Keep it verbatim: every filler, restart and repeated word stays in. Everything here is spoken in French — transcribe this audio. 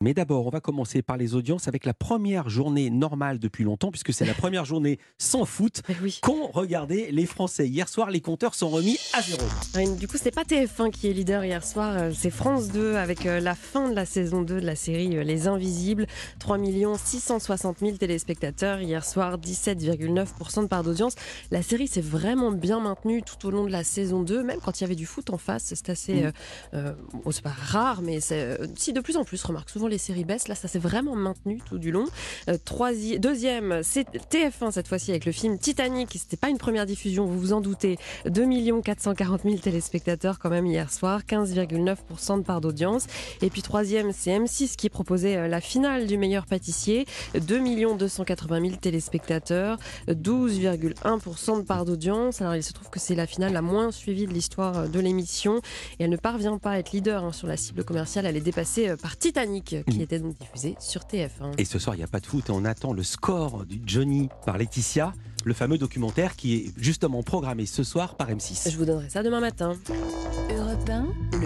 Mais d'abord, on va commencer par les audiences avec la première journée normale depuis longtemps, puisque c'est la première journée sans foot Eh oui. qu'ont regardé les Français. Hier soir, les compteurs sont remis à zéro. Ouais, Du coup, c'est pas T F un qui est leader hier soir, euh, c'est France deux avec euh, la fin de la saison deux de la série euh, Les Invisibles. trois millions six cent soixante mille téléspectateurs hier soir, dix-sept virgule neuf pour cent de part d'audience. La série s'est vraiment bien maintenue tout au long de la saison deux, même quand il y avait du foot en face. C'est assez, euh, euh, bon, c'est pas rare, mais c'est, euh, si de plus en plus, remarque souvent les séries baissent. Là, ça s'est vraiment maintenu tout du long. Euh, troisi- deuxième, c'est T F un cette fois-ci avec le film Titanic. C'était pas une première diffusion, vous vous en doutez. deux millions quatre cent quarante mille téléspectateurs quand même hier soir, quinze virgule neuf pour cent de part d'audience. Et puis troisième, c'est M six qui proposait euh, la finale du meilleur pâtissier. deux millions deux cent quatre-vingt mille téléspectateurs, douze virgule un pour cent de part d'audience. Alors il se trouve que c'est la finale la moins suivie de l'histoire de l'émission. Et elle ne parvient pas à être leader hein, sur la cible commerciale. Elle est dépassée euh, par Titanic, qui Mmh. était donc diffusé sur T F un. Et ce soir, il n'y a pas de foot et on attend le score du Johnny par Laetitia, le fameux documentaire qui est justement programmé ce soir par M six. Je vous donnerai ça demain matin. Europe un.